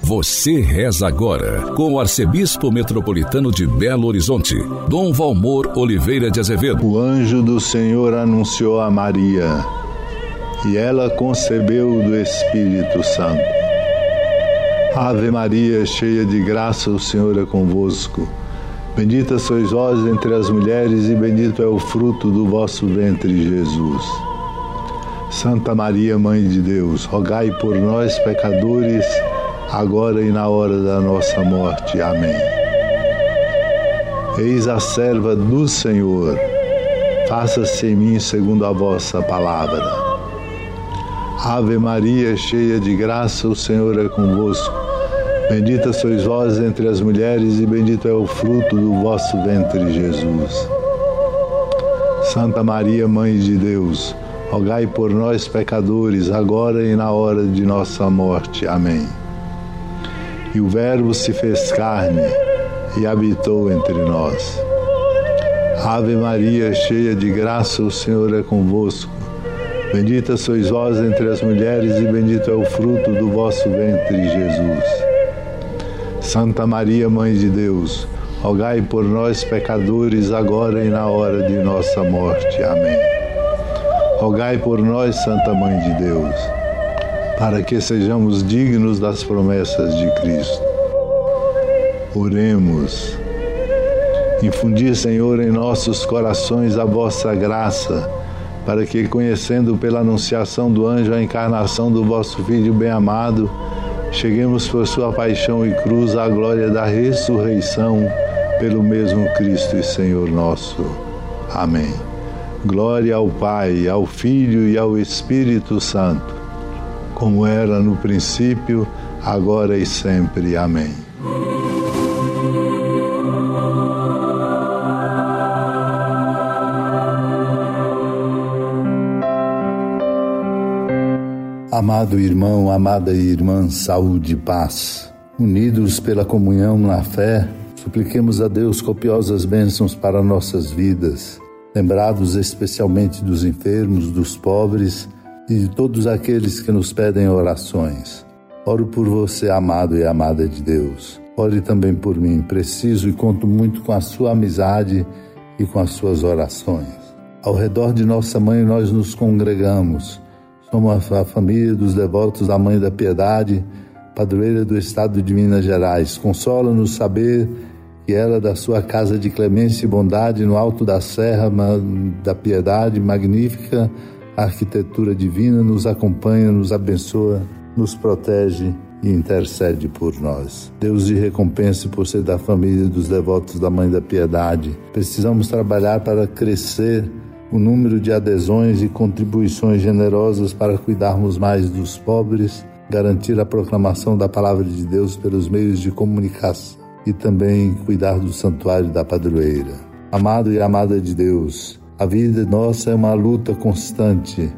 Você reza agora com o arcebispo metropolitano de Belo Horizonte, Dom Valmor Oliveira de Azevedo. O anjo do Senhor anunciou a Maria, e ela concebeu do Espírito Santo. Ave Maria, cheia de graça, o Senhor é convosco. Bendita sois vós entre as mulheres, e bendito é o fruto do vosso ventre, Jesus. Santa Maria, Mãe de Deus, rogai por nós, pecadores, agora e na hora da nossa morte. Amém. Eis a serva do Senhor, faça-se em mim segundo a vossa palavra. Ave Maria, cheia de graça, o Senhor é convosco. Bendita sois vós entre as mulheres, e bendito é o fruto do vosso ventre, Jesus. Santa Maria, Mãe de Deus, rogai por nós, pecadores, agora e na hora de nossa morte. Amém. E o Verbo se fez carne e habitou entre nós. Ave Maria, cheia de graça, o Senhor é convosco. Bendita sois vós entre as mulheres, e bendito é o fruto do vosso ventre, Jesus. Santa Maria, Mãe de Deus, rogai por nós, pecadores, agora e na hora de nossa morte. Amém. Rogai por nós, Santa Mãe de Deus, para que sejamos dignos das promessas de Cristo. Oremos. Infundi, Senhor, em nossos corações a vossa graça, para que, conhecendo pela anunciação do anjo a encarnação do vosso Filho bem-amado, cheguemos por sua paixão e cruz à glória da ressurreição, pelo mesmo Cristo e Senhor nosso. Amém. Glória ao Pai, ao Filho e ao Espírito Santo, como era no princípio, agora e sempre. Amém. Amado irmão, amada irmã, saúde e paz. Unidos pela comunhão na fé, supliquemos a Deus copiosas bênçãos para nossas vidas, lembrados especialmente dos enfermos, dos pobres e de todos aqueles que nos pedem orações. Oro por você, amado e amada de Deus. Ore também por mim. Preciso e conto muito com a sua amizade e com as suas orações. Ao redor de nossa mãe nós nos congregamos. Somos a família dos devotos da Mãe da Piedade, padroeira do estado de Minas Gerais. Consola-nos saber que ela, da sua casa de clemência e bondade no alto da Serra da Piedade, magnífica arquitetura divina, nos acompanha, nos abençoa, nos protege e intercede por nós. Deus de recompense por ser da família dos devotos da Mãe da Piedade. Precisamos trabalhar para crescer o número de adesões e contribuições generosas para cuidarmos mais dos pobres, garantir a proclamação da Palavra de Deus pelos meios de comunicação e também cuidar do santuário da padroeira. Amado e amada de Deus, a vida nossa é uma luta constante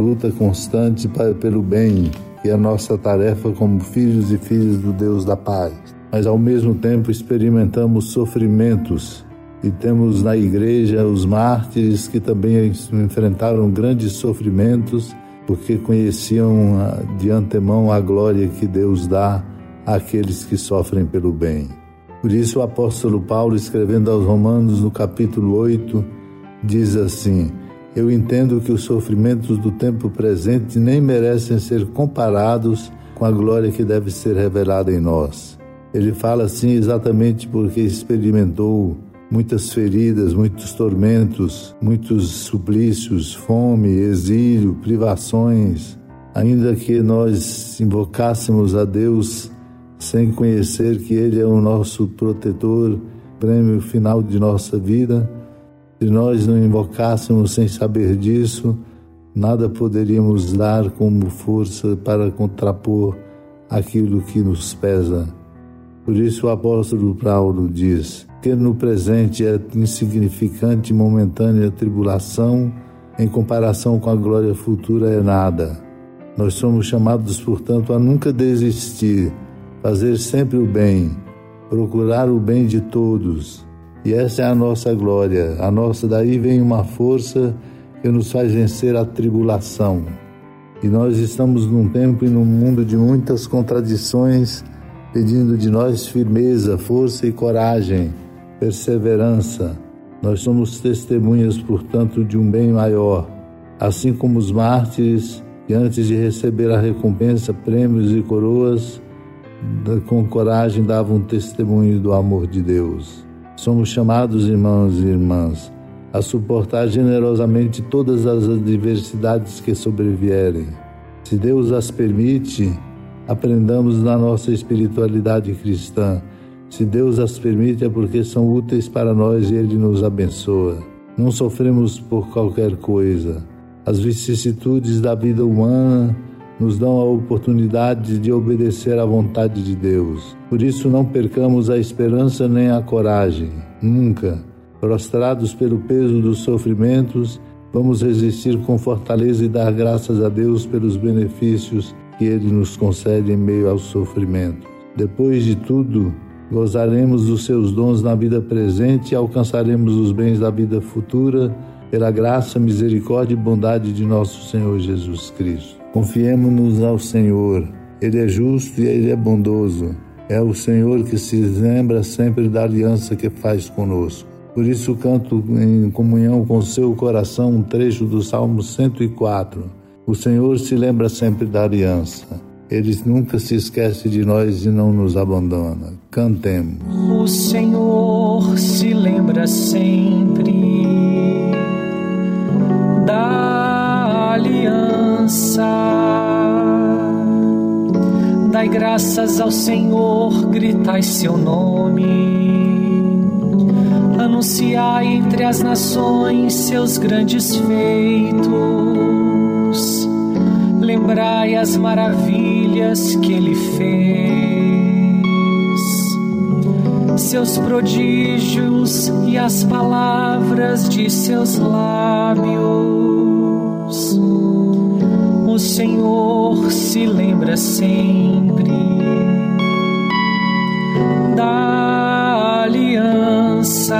pelo bem, que é a nossa tarefa como filhos e filhas do Deus da paz. Mas ao mesmo tempo experimentamos sofrimentos e temos na igreja os mártires que também enfrentaram grandes sofrimentos porque conheciam de antemão a glória que Deus dá àqueles que sofrem pelo bem. Por isso o apóstolo Paulo, escrevendo aos Romanos no capítulo 8, diz assim: eu entendo que os sofrimentos do tempo presente nem merecem ser comparados com a glória que deve ser revelada em nós. Ele fala assim exatamente porque experimentou muitas feridas, muitos tormentos, muitos suplícios, fome, exílio, privações. Ainda que nós invocássemos a Deus sem conhecer que Ele é o nosso protetor, prêmio final de nossa vida, se nós não invocássemos sem saber disso, nada poderíamos dar como força para contrapor aquilo que nos pesa. Por isso o apóstolo Paulo diz que no presente é insignificante e momentânea tribulação, em comparação com a glória futura é nada. Nós somos chamados, portanto, a nunca desistir, fazer sempre o bem, procurar o bem de todos. E essa é a nossa glória. Daí vem uma força que nos faz vencer a tribulação. E nós estamos num tempo e num mundo de muitas contradições, pedindo de nós firmeza, força e coragem, perseverança. Nós somos testemunhas, portanto, de um bem maior, assim como os mártires que antes de receber a recompensa, prêmios e coroas, com coragem davam testemunho do amor de Deus. Somos chamados, irmãos e irmãs, a suportar generosamente todas as adversidades que sobrevierem. Se Deus as permite, aprendamos na nossa espiritualidade cristã. Se Deus as permite é porque são úteis para nós e Ele nos abençoa. Não sofremos por qualquer coisa. As vicissitudes da vida humana nos dão a oportunidade de obedecer à vontade de Deus. Por isso não percamos a esperança nem a coragem. Nunca. Prostrados pelo peso dos sofrimentos, vamos resistir com fortaleza e dar graças a Deus pelos benefícios que Ele nos concede em meio ao sofrimento. Depois de tudo, gozaremos dos seus dons na vida presente e alcançaremos os bens da vida futura pela graça, misericórdia e bondade de nosso Senhor Jesus Cristo. Confiemo-nos ao Senhor. Ele é justo e Ele é bondoso. É o Senhor que se lembra sempre da aliança que faz conosco. Por isso canto em comunhão com seu coração um trecho do Salmo 104. O Senhor se lembra sempre da aliança. Ele nunca se esquece de nós e não nos abandona. Cantemos. O Senhor se lembra sempre da aliança. Dai graças ao Senhor, gritai seu nome. Anunciai entre as nações seus grandes feitos. Lembrai as maravilhas que Ele fez, seus prodígios e as palavras de seus lábios. O Senhor se lembra sempre da aliança.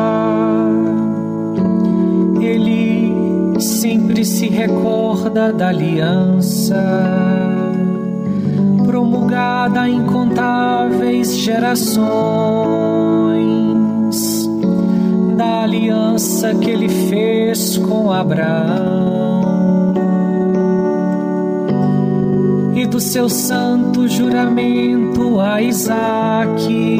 Ele sempre se recorda da aliança promulgada em incontáveis gerações, da aliança que Ele fez com Abraão e do seu santo juramento a Isaque.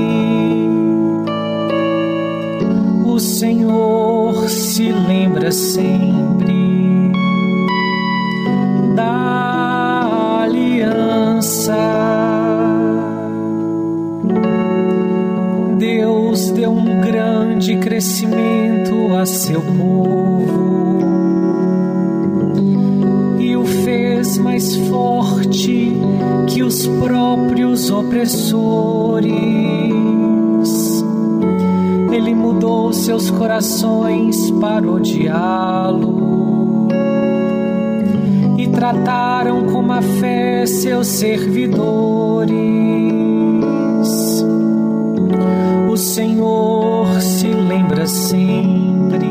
O Senhor se lembra sempre da aliança. Deus deu um grande crescimento a seu povo e o fez mais forte que os próprios opressores. Ele mudou seus corações para odiá-lo e trataram com má fé seus servidores. O Senhor se lembra sempre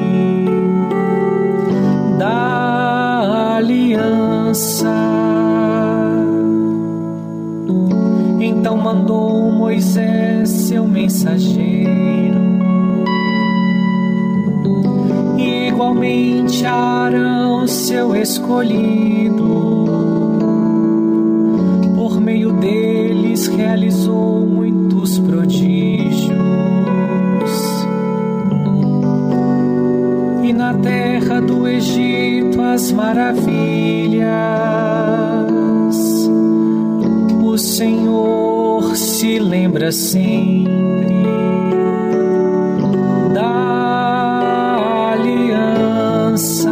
da aliança. Então mandou Moisés seu mensageiro e igualmente Arão seu escolhido. Por meio deles realizou muitos prodígios e na terra do Egito as maravilhas. O Senhor se lembra sempre da aliança.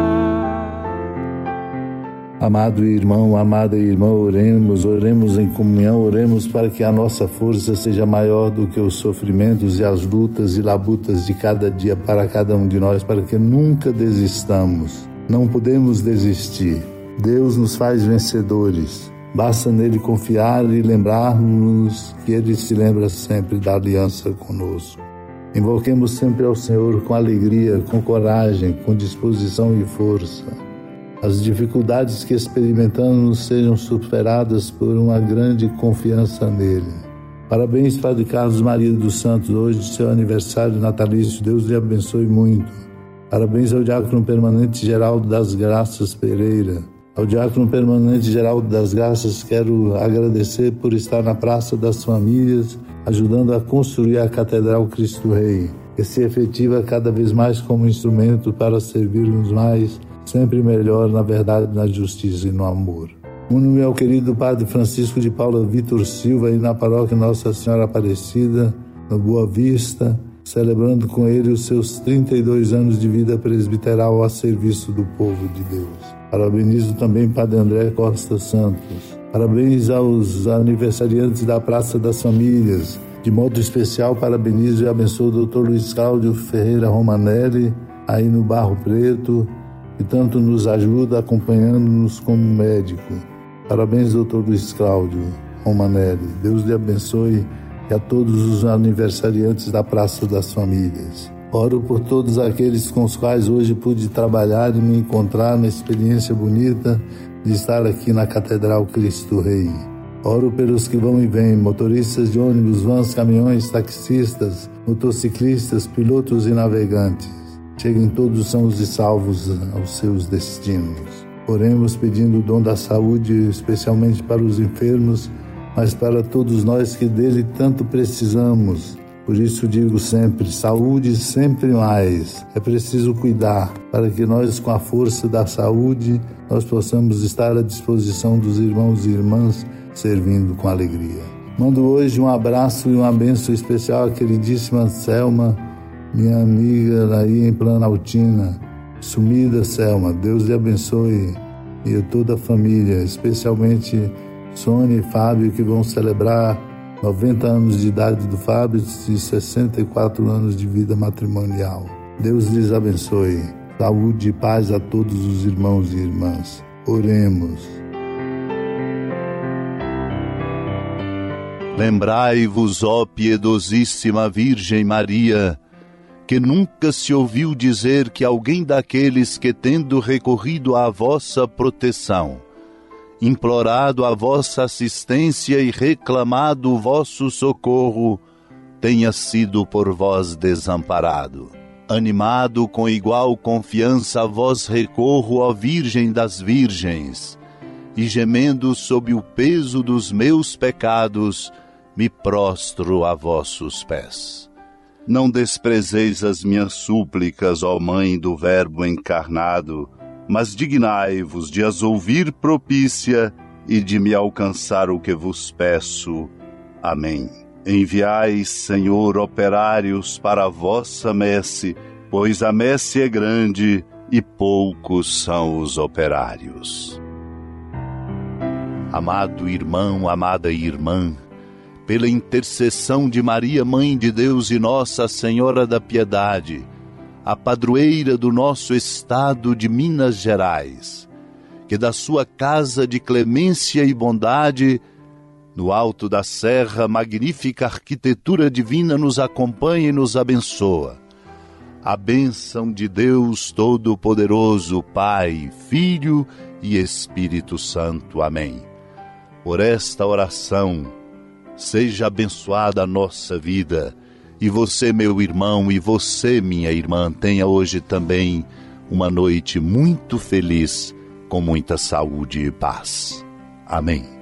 Amado irmão, amada irmã, oremos em comunhão, oremos para que a nossa força seja maior do que os sofrimentos e as lutas e labutas de cada dia para cada um de nós, para que nunca desistamos. Não podemos desistir. Deus nos faz vencedores. Basta nele confiar e lembrarmos que Ele se lembra sempre da aliança conosco. Invoquemos sempre ao Senhor com alegria, com coragem, com disposição e força. As dificuldades que experimentamos sejam superadas por uma grande confiança nele. Parabéns, Padre Carlos Maria dos Santos, hoje seu aniversário natalício, Deus lhe abençoe muito. Parabéns ao Diácono Permanente Geraldo das Graças Pereira. Ao Diácono Permanente Geraldo das Graças, quero agradecer por estar na Praça das Famílias, ajudando a construir a Catedral Cristo Rei, que se efetiva cada vez mais como instrumento para servirmos mais, sempre melhor, na verdade, na justiça e no amor. Uno-me ao querido Padre Francisco de Paula Vitor Silva, aí na paróquia Nossa Senhora Aparecida, no Boa Vista, celebrando com ele os seus 32 anos de vida presbiteral a serviço do povo de Deus. Parabenizo também Padre André Costa Santos. Parabéns aos aniversariantes da Praça das Famílias. De modo especial, parabenizo e abençoo o Dr. Luiz Cláudio Ferreira Romanelli, aí no Barro Preto, que tanto nos ajuda acompanhando-nos como médico. Parabéns, Dr. Luiz Cláudio Romanelli. Deus lhe abençoe e a todos os aniversariantes da Praça das Famílias. Oro por todos aqueles com os quais hoje pude trabalhar e me encontrar na experiência bonita de estar aqui na Catedral Cristo Rei. Oro pelos que vão e vêm, motoristas de ônibus, vans, caminhões, taxistas, motociclistas, pilotos e navegantes. Cheguem todos sãos e salvos aos seus destinos. Oremos pedindo o dom da saúde, especialmente para os enfermos, mas para todos nós que dele tanto precisamos. Por isso digo sempre, saúde sempre mais. É preciso cuidar para que nós, com a força da saúde, nós possamos estar à disposição dos irmãos e irmãs, servindo com alegria. Mando hoje um abraço e uma bênção especial à queridíssima Selma, minha amiga aí em Planaltina. Sumida Selma, Deus lhe abençoe, e a toda a família, especialmente Sônia e Fábio, que vão celebrar 90 anos de idade do Fábio e 64 anos de vida matrimonial. Deus lhes abençoe. Saúde e paz a todos os irmãos e irmãs. Oremos. Lembrai-vos, ó piedosíssima Virgem Maria, que nunca se ouviu dizer que alguém daqueles que, tendo recorrido à vossa proteção, implorado a vossa assistência e reclamado o vosso socorro, tenha sido por vós desamparado. Animado com igual confiança a vós recorro, ó Virgem das Virgens, e gemendo sob o peso dos meus pecados, me prostro a vossos pés. Não desprezeis as minhas súplicas, ó Mãe do Verbo encarnado, mas dignai-vos de as ouvir propícia e de me alcançar o que vos peço. Amém. Enviai, Senhor, operários para a vossa messe, pois a messe é grande e poucos são os operários. Amado irmão, amada irmã, pela intercessão de Maria, Mãe de Deus e Nossa Senhora da Piedade, a padroeira do nosso estado de Minas Gerais, que da sua casa de clemência e bondade, no alto da serra, magnífica arquitetura divina nos acompanha e nos abençoa. A bênção de Deus Todo-Poderoso, Pai, Filho e Espírito Santo. Amém. Por esta oração, seja abençoada a nossa vida, e você, meu irmão, e você, minha irmã, tenha hoje também uma noite muito feliz, com muita saúde e paz. Amém.